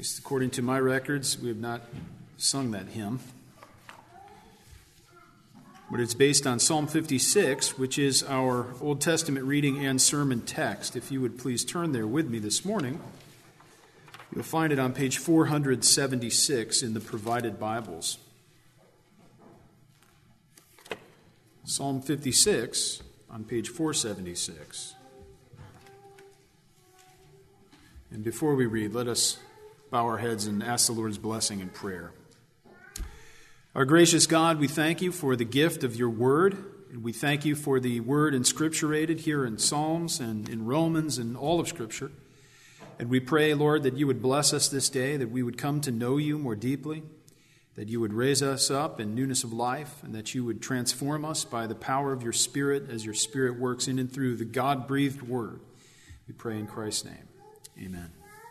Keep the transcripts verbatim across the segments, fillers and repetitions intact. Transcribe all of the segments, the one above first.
least according to my records, we have not sung that hymn. But it's based on Psalm fifty-six, which is our Old Testament reading and sermon text. If you would please turn there with me this morning, you'll find it on page four seventy-six in the provided Bibles. Psalm fifty-six on page four seventy-six. And before we read, let us bow our heads and ask the Lord's blessing in prayer. Our gracious God, we thank you for the gift of your word, and we thank you for the word inscripturated here in Psalms and in Romans and all of Scripture. And we pray, Lord, that you would bless us this day, that we would come to know you more deeply, that you would raise us up in newness of life, and that you would transform us by the power of your Spirit as your Spirit works in and through the God-breathed word. We pray in Christ's name. Amen.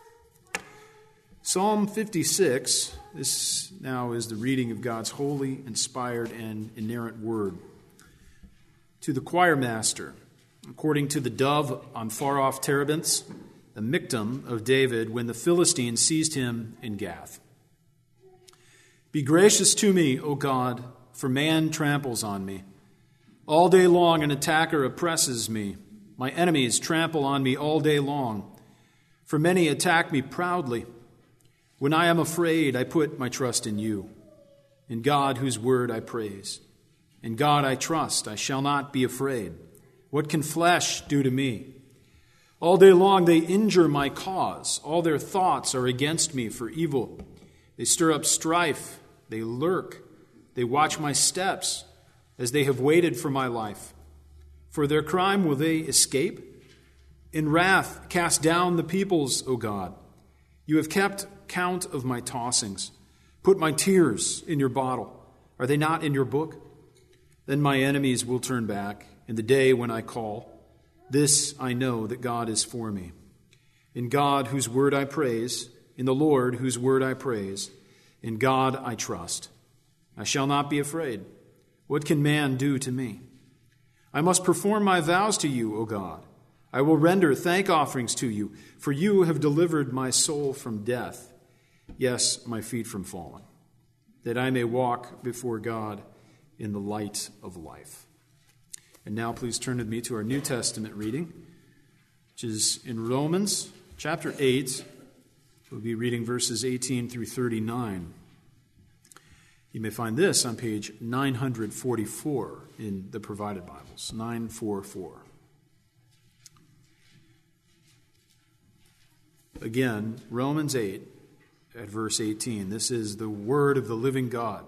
Psalm fifty-six, this now is the reading of God's holy, inspired, and inerrant word. To the choir master, according to the dove on far-off terebinths, the Michtam of David when the Philistines seized him in Gath. Be gracious to me, O God, for man tramples on me. All day long an attacker oppresses me. My enemies trample on me all day long, for many attack me proudly. When I am afraid, I put my trust in you, in God whose word I praise. In God I trust, I shall not be afraid. What can flesh do to me? All day long they injure my cause. All their thoughts are against me for evil. They stir up strife. They lurk. They watch my steps as they have waited for my life. For their crime will they escape? In wrath cast down the peoples, O God. You have kept count of my tossings. Put my tears in your bottle. Are they not in your book? Then my enemies will turn back in the day when I call. This I know, that God is for me. In God whose word I praise, in the Lord whose word I praise, in God I trust. I shall not be afraid. What can man do to me? I must perform my vows to you, O God. I will render thank offerings to you, for you have delivered my soul from death. Yes, my feet from falling, that I may walk before God in the light of life. And now please turn with me to our New Testament reading, which is in Romans chapter eight. We'll be reading verses eighteen through thirty-nine. You may find this on page nine forty-four in the provided Bibles, nine forty-four. Again, Romans eight at verse eighteen. This is the word of the living God.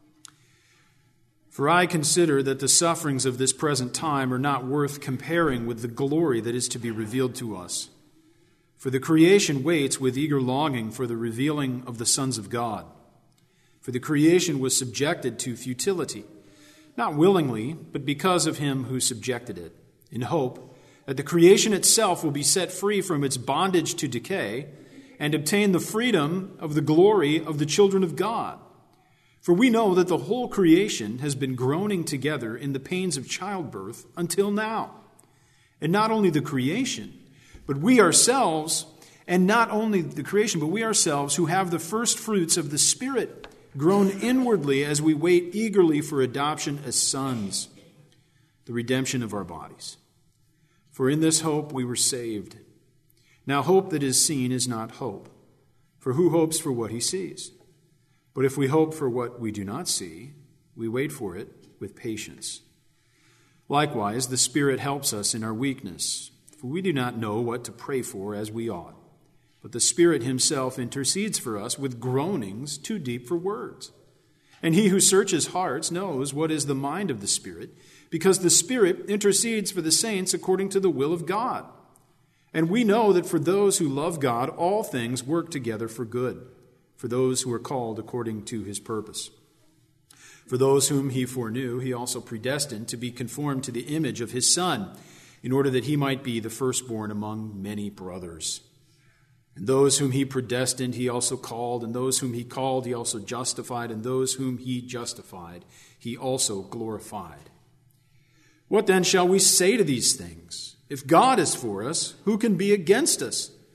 For I consider that the sufferings of this present time are not worth comparing with the glory that is to be revealed to us. For the creation waits with eager longing for the revealing of the sons of God. For the creation was subjected to futility, not willingly, but because of him who subjected it, in hope that the creation itself will be set free from its bondage to decay and obtain the freedom of the glory of the children of God. For we know that the whole creation has been groaning together in the pains of childbirth until now. And not only the creation, but we ourselves, and not only the creation, but we ourselves who have the first fruits of the Spirit, groan inwardly as we wait eagerly for adoption as sons, the redemption of our bodies. For in this hope we were saved. Now hope that is seen is not hope, for who hopes for what he sees? But if we hope for what we do not see, we wait for it with patience. Likewise, the Spirit helps us in our weakness, for we do not know what to pray for as we ought. But the Spirit himself intercedes for us with groanings too deep for words. And he who searches hearts knows what is the mind of the Spirit, because the Spirit intercedes for the saints according to the will of God. And we know that for those who love God, all things work together for good, for those who are called according to his purpose. For those whom he foreknew, he also predestined to be conformed to the image of his Son, in order that he might be the firstborn among many brothers. And those whom he predestined, he also called, and those whom he called, he also justified, and those whom he justified, he also glorified. What then shall we say to these things? If God is for us, who can be against us?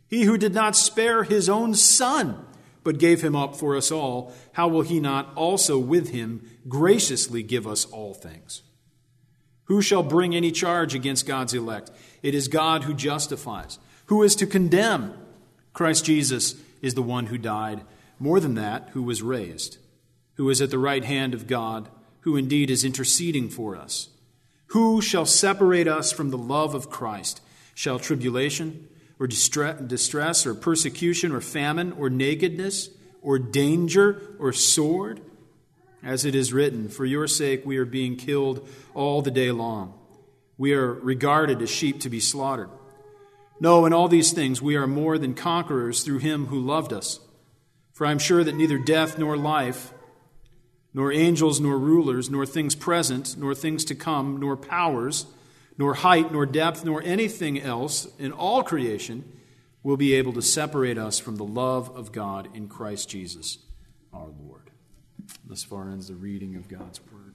He who did not spare his own Son, but gave him up for us all, how will he not also with him graciously give us all things? Who shall bring any charge against God's elect? It is God who justifies. Who is to condemn? Christ Jesus is the one who died. More than that, who was raised, who is at the right hand of God, who indeed is interceding for us. Who shall separate us from the love of Christ? Shall tribulation, or distress, or persecution, or famine, or nakedness, or danger, or sword? As it is written, for your sake we are being killed all the day long. We are regarded as sheep to be slaughtered. No, in all these things we are more than conquerors through him who loved us. For I am sure that neither death nor life, nor angels nor rulers, nor things present, nor things to come, nor powers, nor height, nor depth, nor anything else in all creation will be able to separate us from the love of God in Christ Jesus our Lord. Thus far ends the reading of God's word.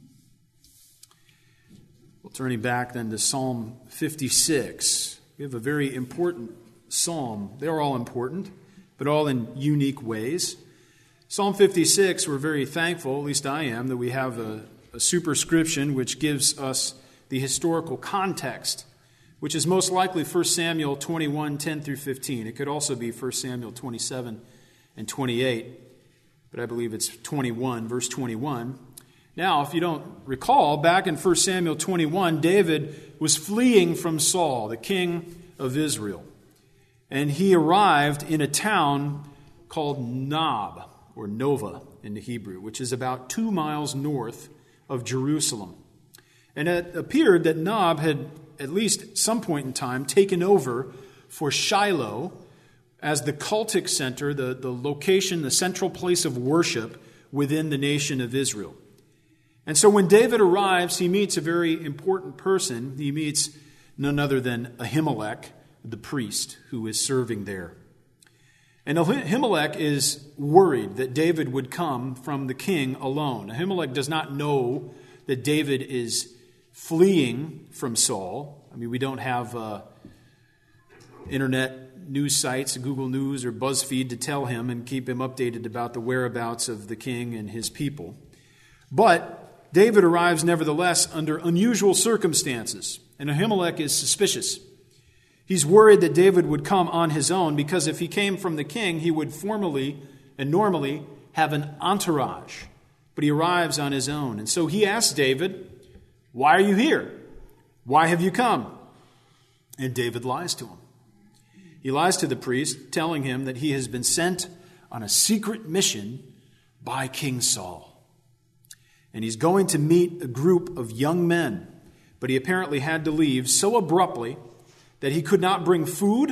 Well, turning back then to Psalm fifty-six, we have a very important psalm. They're all important, but all in unique ways. Psalm fifty-six, we're very thankful, at least I am, that we have a, a superscription which gives us the historical context, which is most likely First Samuel twenty-one, ten through fifteen. It could also be First Samuel twenty-seven and twenty-eight, but I believe it's twenty-one, verse twenty-one. Now, if you don't recall, back in First Samuel twenty-one, David was fleeing from Saul, the king of Israel. And he arrived in a town called Nob, or Nova in the Hebrew, which is about two miles north of Jerusalem. And it appeared that Nob had, at least at some point in time, taken over for Shiloh as the cultic center, the, the location, the central place of worship within the nation of Israel. And so when David arrives, he meets a very important person. He meets none other than Ahimelech, the priest who is serving there. And Ahimelech is worried that David would come from the king alone. Ahimelech does not know that David is fleeing from Saul. I mean, we don't have uh, internet news sites, Google News or BuzzFeed to tell him and keep him updated about the whereabouts of the king and his people. But David arrives nevertheless under unusual circumstances, and Ahimelech is suspicious. He's worried that David would come on his own because if he came from the king, he would formally and normally have an entourage. But he arrives on his own. And so he asks David, "Why are you here? Why have you come?" And David lies to him. He lies to the priest, telling him that he has been sent on a secret mission by King Saul. And he's going to meet a group of young men, but he apparently had to leave so abruptly that he could not bring food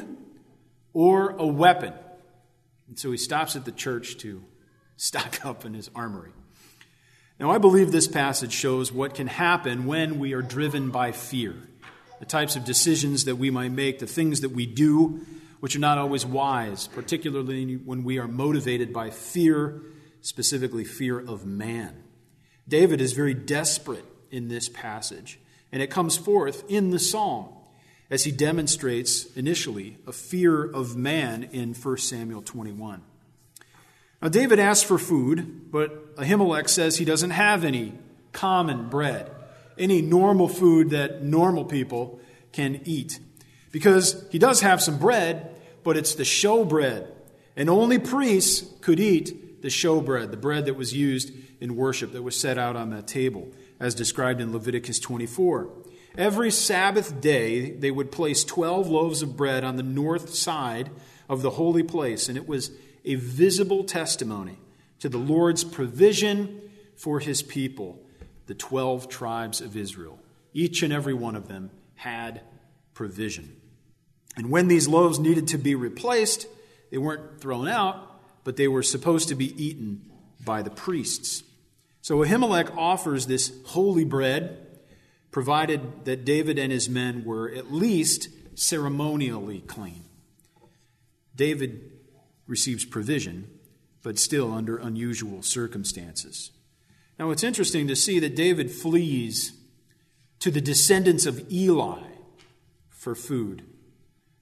or a weapon. And so he stops at the church to stock up in his armory. Now, I believe this passage shows what can happen when we are driven by fear, the types of decisions that we might make, the things that we do, which are not always wise, particularly when we are motivated by fear, specifically fear of man. David is very desperate in this passage, and it comes forth in the psalm as he demonstrates initially a fear of man in First Samuel twenty-one. Now, David asks for food, but Ahimelech says he doesn't have any common bread, any normal food that normal people can eat. Because he does have some bread, but it's the show bread. And only priests could eat the show bread, the bread that was used in worship, that was set out on that table, as described in Leviticus twenty-four. Every Sabbath day, they would place twelve loaves of bread on the north side of the holy place, and it was a visible testimony to the Lord's provision for his people, the twelve tribes of Israel. Each and every one of them had provision. And when these loaves needed to be replaced, they weren't thrown out, but they were supposed to be eaten by the priests. So Ahimelech offers this holy bread, provided that David and his men were at least ceremonially clean. David receives provision, but still under unusual circumstances. Now, it's interesting to see that David flees to the descendants of Eli for food.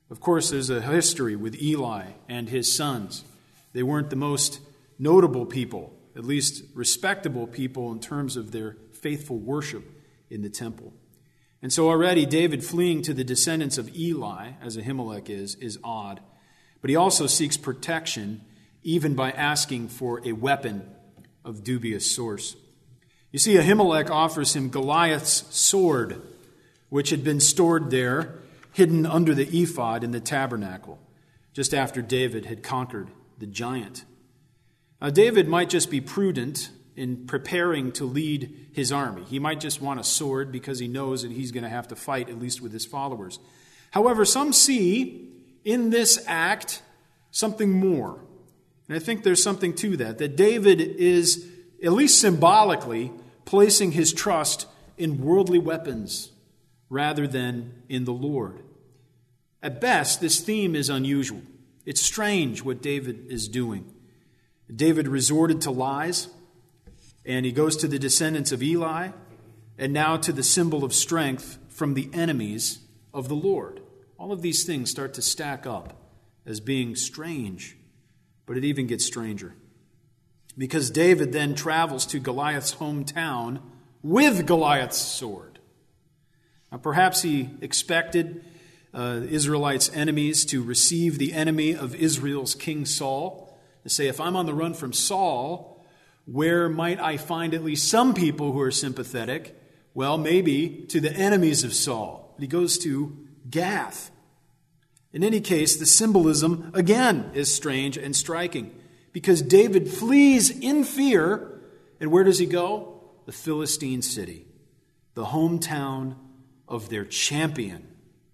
Of course, there's a history with Eli and his sons. They weren't the most notable people, at least respectable people in terms of their faithful worship in the temple. And so already David fleeing to the descendants of Eli, as Ahimelech is, is odd. But he also seeks protection even by asking for a weapon of dubious source. You see, Ahimelech offers him Goliath's sword, which had been stored there, hidden under the ephod in the tabernacle, just after David had conquered the giant. Now, David might just be prudent in preparing to lead his army. He might just want a sword because he knows that he's going to have to fight, at least with his followers. However, some see in this act something more. And I think there's something to that, that David is, at least symbolically, placing his trust in worldly weapons rather than in the Lord. At best, this theme is unusual. It's strange what David is doing. David resorted to lies, and he goes to the descendants of Eli, and now to the symbol of strength from the enemies of the Lord. All of these things start to stack up as being strange, but it even gets stranger. Because David then travels to Goliath's hometown with Goliath's sword. Now, perhaps he expected uh, the Israelites' enemies to receive the enemy of Israel's King Saul, to say, if I'm on the run from Saul, where might I find at least some people who are sympathetic? Well, maybe to the enemies of Saul. He goes to Gath. In any case, the symbolism, again, is strange and striking, because David flees in fear, and where does he go? The Philistine city, the hometown of their champion,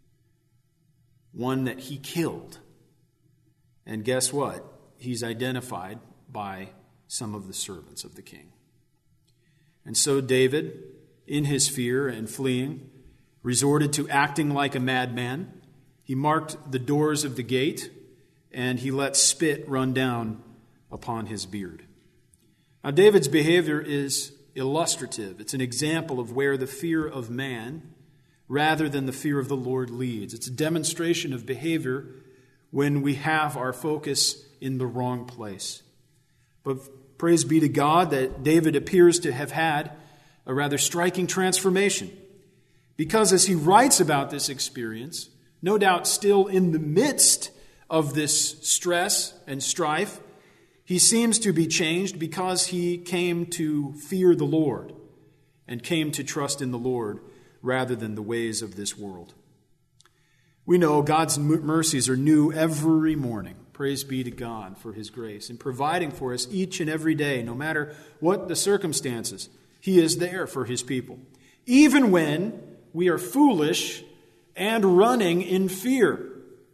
one that he killed. And guess what? He's identified by some of the servants of the king. And so David, in his fear and fleeing, resorted to acting like a madman. He marked the doors of the gate, and he let spit run down upon his beard. Now, David's behavior is illustrative. It's an example of where the fear of man, rather than the fear of the Lord, leads. It's a demonstration of behavior when we have our focus in the wrong place. But praise be to God that David appears to have had a rather striking transformation. Because as he writes about this experience, no doubt still in the midst of this stress and strife, he seems to be changed because he came to fear the Lord and came to trust in the Lord rather than the ways of this world. We know God's mercies are new every morning. Praise be to God for his grace in providing for us each and every day, no matter what the circumstances. He is there for his people, even when we are foolish and running in fear.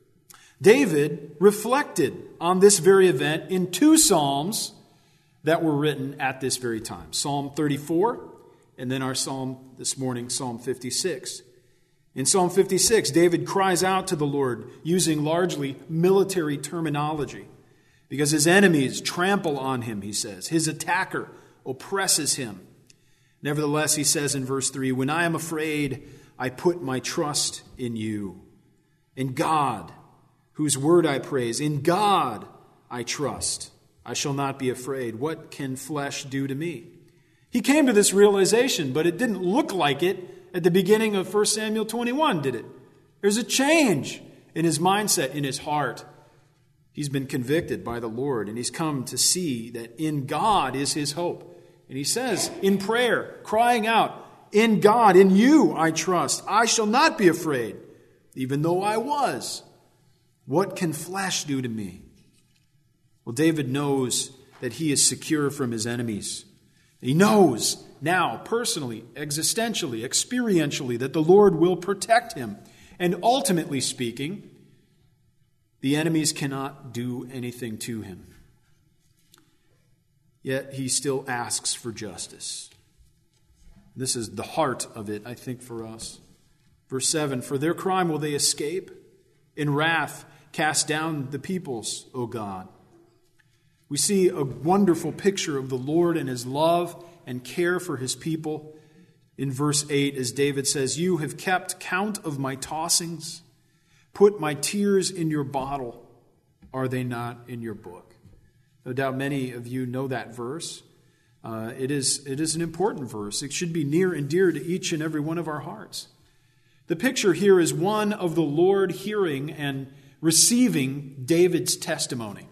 David reflected on this very event in two psalms that were written at this very time. Psalm thirty-four, and then our psalm this morning, Psalm fifty-six. In Psalm fifty-six, David cries out to the Lord using largely military terminology because his enemies trample on him, he says. His attacker oppresses him. Nevertheless, he says in verse three, when I am afraid, I put my trust in you. In God, whose word I praise, in God I trust. I shall not be afraid. What can flesh do to me? He came to this realization, but it didn't look like it at the beginning of First Samuel twenty-one, did it? There's a change in his mindset, in his heart. He's been convicted by the Lord, and he's come to see that in God is his hope. And he says in prayer, crying out, in God, in you I trust. I shall not be afraid, even though I was. What can flesh do to me? Well, David knows that he is secure from his enemies. He knows now, personally, existentially, experientially, that the Lord will protect him. And ultimately speaking, the enemies cannot do anything to him. Yet he still asks for justice. This is the heart of it, I think, for us. Verse seven, for their crime will they escape? In wrath cast down the peoples, O God. We see a wonderful picture of the Lord and his love and care for his people. In verse eight, as David says, you have kept count of my tossings. Put my tears in your bottle. Are they not in your book? No doubt many of you know that verse. Uh, it is, it is an important verse. It should be near and dear to each and every one of our hearts. The picture here is one of the Lord hearing and receiving David's testimony.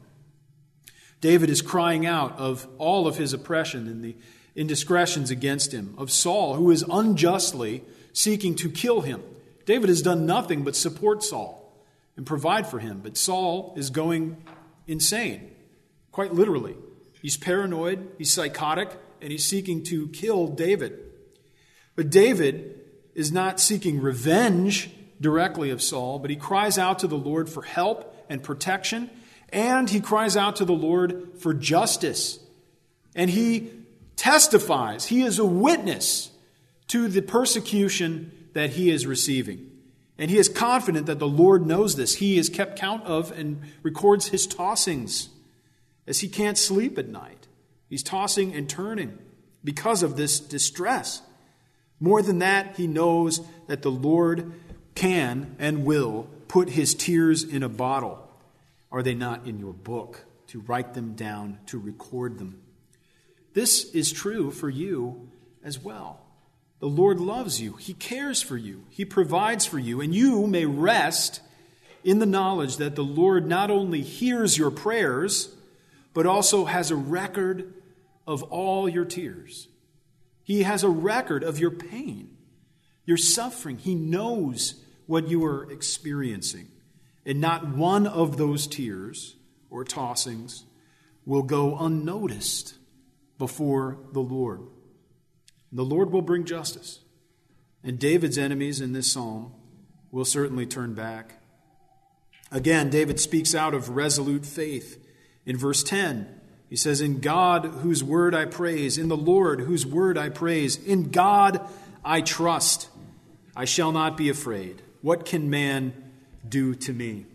David is crying out of all of his oppression and the indiscretions against him, of Saul, who is unjustly seeking to kill him. David has done nothing but support Saul and provide for him, but Saul is going insane, quite literally. He's paranoid, he's psychotic, and he's seeking to kill David. But David is not seeking revenge directly of Saul, but he cries out to the Lord for help and protection, and he cries out to the Lord for justice. And he testifies, he is a witness to the persecution that he is receiving. And he is confident that the Lord knows this. He is kept count of and records his tossings as he can't sleep at night. He's tossing and turning because of this distress. More than that, he knows that the Lord can and will put his tears in a bottle. Are they not in your book? To write them down, to record them. This is true for you as well. The Lord loves you. He cares for you. He provides for you. And you may rest in the knowledge that the Lord not only hears your prayers, but also has a record of all your tears. He has a record of your pain, your suffering. He knows what you are experiencing. And not one of those tears or tossings will go unnoticed before the Lord. The Lord will bring justice. And David's enemies in this psalm will certainly turn back. Again, David speaks out of resolute faith. In verse ten, he says, "In God whose word I praise, in the Lord whose word I praise, in God I trust. I shall not be afraid. What can man do to me?"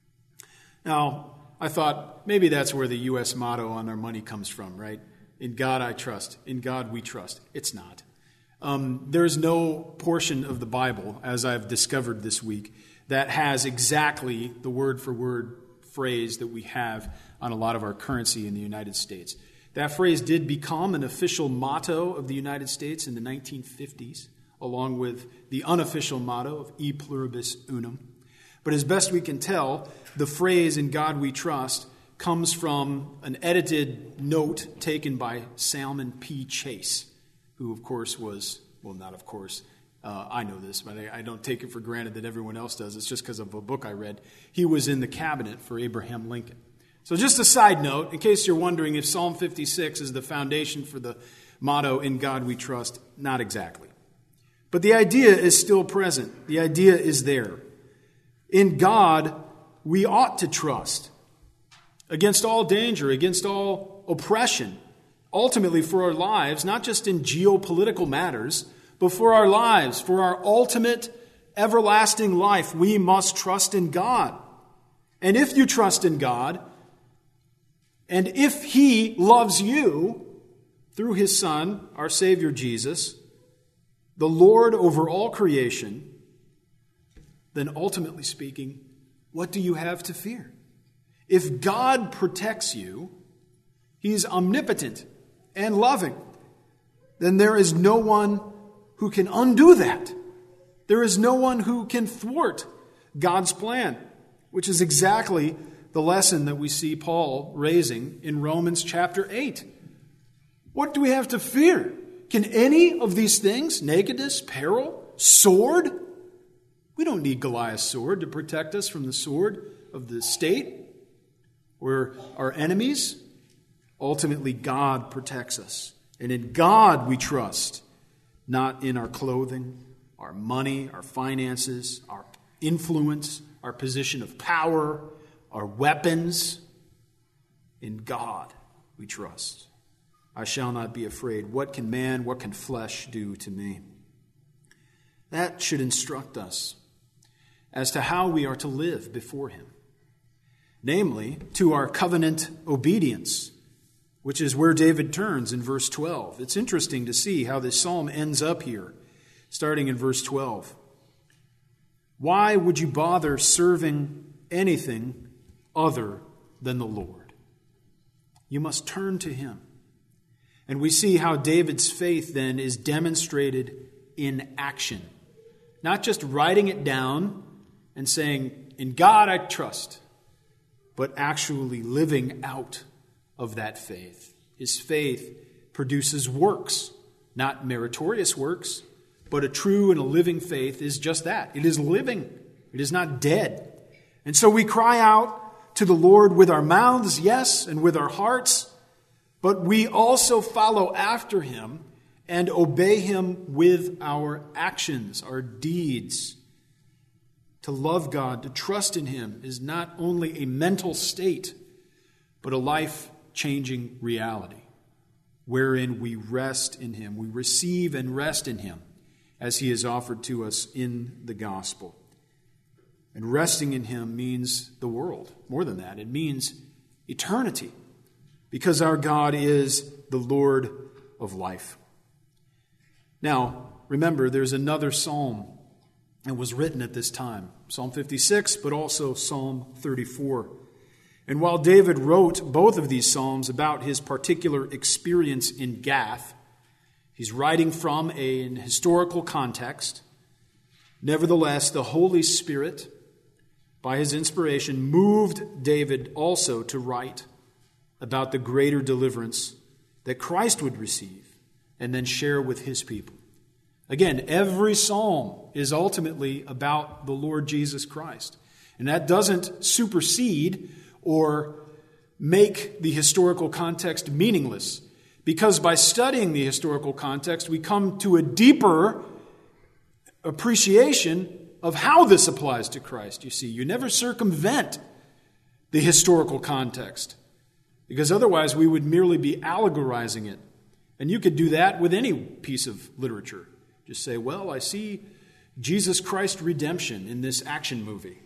Now, I thought maybe that's where the U S motto on our money comes from, right? In God I trust. In God we trust. It's not. Um, there is no portion of the Bible, as I've discovered this week, that has exactly the word-for-word phrase that we have on a lot of our currency in the United States. That phrase did become an official motto of the United States in the nineteen fifties, along with the unofficial motto of E pluribus unum. But as best we can tell, the phrase "in God we trust" comes from an edited note taken by Salmon P. Chase, who, of course, was, well, not of course, uh, I know this, but I, I don't take it for granted that everyone else does. It's just because of a book I read. He was in the cabinet for Abraham Lincoln. So just a side note, in case you're wondering if Psalm fifty-six is the foundation for the motto, "In God we trust," not exactly. But the idea is still present. The idea is there. In God, we ought to trust. Against all danger, against all oppression, ultimately for our lives, not just in geopolitical matters, but for our lives, for our ultimate everlasting life, we must trust in God. And if you trust in God, and if He loves you through His Son, our Savior Jesus, the Lord over all creation, then ultimately speaking, what do you have to fear? If God protects you, He's omnipotent and loving, then there is no one who can undo that. There is no one who can thwart God's plan, which is exactly the lesson that we see Paul raising in Romans chapter eight. What do we have to fear? Can any of these things, nakedness, peril, sword? We don't need Goliath's sword to protect us from the sword of the state or our enemies. Ultimately, God protects us. And in God we trust, not in our clothing, our money, our finances, our influence, our position of power, our weapons. In God we trust. I shall not be afraid. What can man, what can flesh do to me? That should instruct us as to how we are to live before Him. Namely, to our covenant obedience, which is where David turns in verse twelve. It's interesting to see how this psalm ends up here, starting in verse twelve. Why would you bother serving anything other than the Lord? You must turn to him. And we see how David's faith then is demonstrated in action. Not just writing it down and saying, in God I trust, but actually living out of that faith. His faith produces works, not meritorious works, but a true and a living faith is just that. It is living. It is not dead. And so we cry out to the Lord with our mouths, yes, and with our hearts, but we also follow after him and obey him with our actions, our deeds. To love God, to trust in him, is not only a mental state, but a life-changing reality, wherein we rest in him. We receive and rest in him as he is offered to us in the gospel. And resting in him means the world. More than that, it means eternity, because our God is the Lord of life. Now, remember, there's another psalm that was written at this time, Psalm fifty-six, but also Psalm thirty-four. And while David wrote both of these psalms about his particular experience in Gath, he's writing from a, an historical context. Nevertheless, the Holy Spirit, by his inspiration, moved David also to write about the greater deliverance that Christ would receive and then share with his people. Again, every psalm is ultimately about the Lord Jesus Christ. And that doesn't supersede or make the historical context meaningless. Because by studying the historical context, we come to a deeper appreciation of how this applies to Christ. You see, you never circumvent the historical context, because otherwise we would merely be allegorizing it. And you could do that with any piece of literature. Just say, well, I see Jesus Christ redemption in this action movie.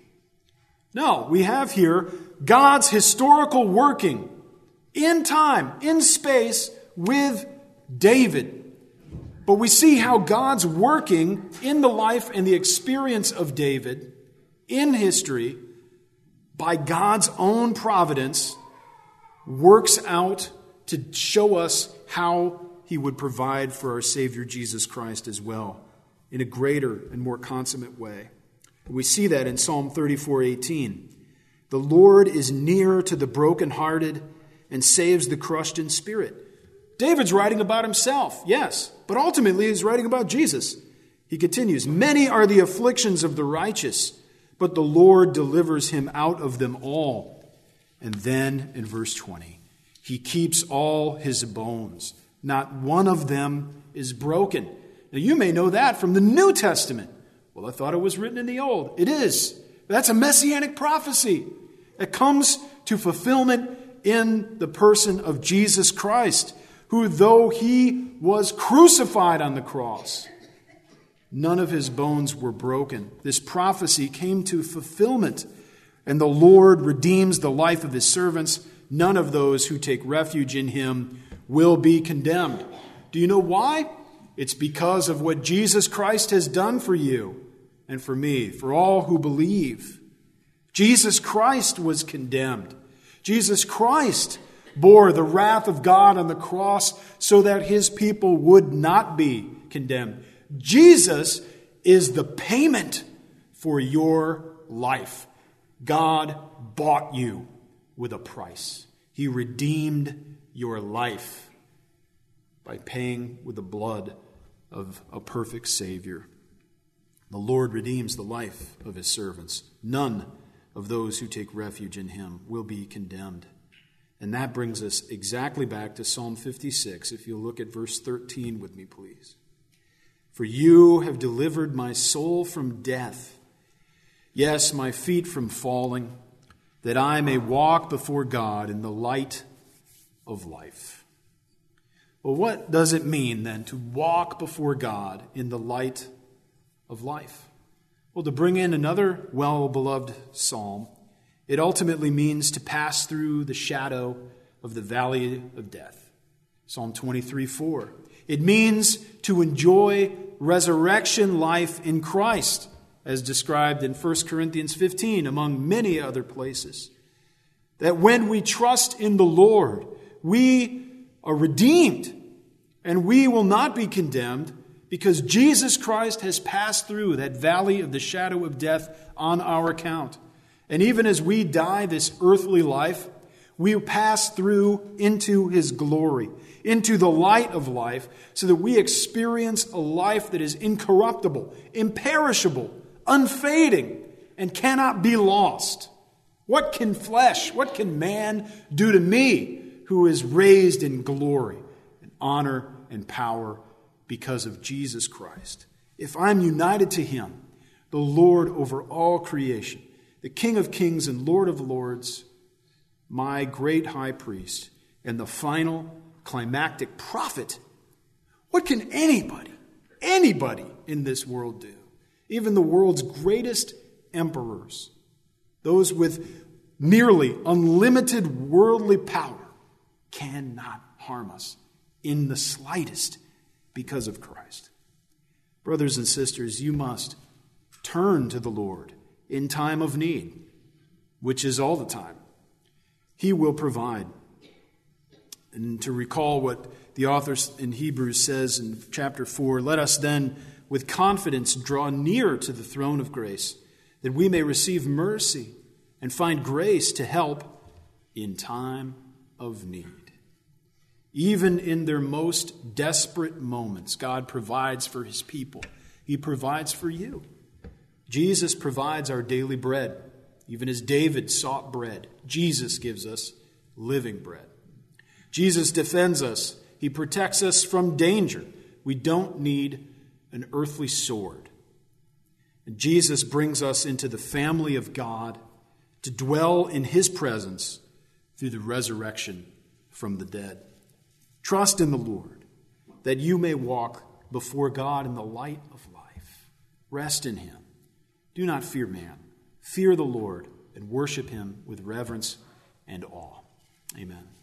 No, we have here God's historical working in time, in space, with David. But we see how God's working in the life and the experience of David in history by God's own providence works out to show us how he would provide for our Savior Jesus Christ as well in a greater and more consummate way. We see that in Psalm thirty-four eighteen. The Lord is near to the brokenhearted and saves the crushed in spirit. David's writing about himself, yes, but ultimately he's writing about Jesus. He continues, many are the afflictions of the righteous, but the Lord delivers him out of them all. And then in verse twenty, he keeps all his bones. Not one of them is broken. Now you may know that from the New Testament. Well, I thought it was written in the Old. It is. That's a messianic prophecy. It comes to fulfillment in the person of Jesus Christ, who, though he was crucified on the cross, none of his bones were broken. This prophecy came to fulfillment, and the Lord redeems the life of his servants. None of those who take refuge in him will be condemned. Do you know why? It's because of what Jesus Christ has done for you and for me, for all who believe. Jesus Christ was condemned. Jesus Christ bore the wrath of God on the cross so that his people would not be condemned. Jesus is the payment for your life. God bought you with a price. He redeemed your life by paying with the blood of a perfect Savior. The Lord redeems the life of his servants. None of those who take refuge in him will be condemned. And that brings us exactly back to Psalm fifty-six. If you'll look at verse thirteen with me, please. For you have delivered my soul from death, yes, my feet from falling, that I may walk before God in the light of life. Well, what does it mean then to walk before God in the light of life? Well, to bring in another well-beloved psalm, it ultimately means to pass through the shadow of the valley of death. Psalm twenty-three four. It means to enjoy resurrection life in Christ. as described in First Corinthians fifteen, among many other places, that when we trust in the Lord, we are redeemed, and we will not be condemned, because Jesus Christ has passed through that valley of the shadow of death on our account. And even as we die this earthly life, we pass through into his glory, into the light of life, so that we experience a life that is incorruptible, imperishable, unfading, and cannot be lost. What can flesh, what can man do to me who is raised in glory and honor and power because of Jesus Christ? If I'm united to him, the Lord over all creation, the King of kings and Lord of lords, my great high priest, and the final climactic prophet, what can anybody, anybody in this world do? Even the world's greatest emperors, those with nearly unlimited worldly power, cannot harm us in the slightest because of Christ. Brothers and sisters, you must turn to the Lord in time of need, which is all the time. He will provide. And to recall what the author in Hebrews says in chapter four, let us then with confidence draw near to the throne of grace, that we may receive mercy and find grace to help in time of need. Even in their most desperate moments, God provides for his people. He provides for you. Jesus provides our daily bread. Even as David sought bread, Jesus gives us living bread. Jesus defends us. He protects us from danger. We don't need an earthly sword. And Jesus brings us into the family of God to dwell in his presence through the resurrection from the dead. Trust in the Lord, that you may walk before God in the light of life. Rest in him. Do not fear man. Fear the Lord and worship him with reverence and awe. Amen.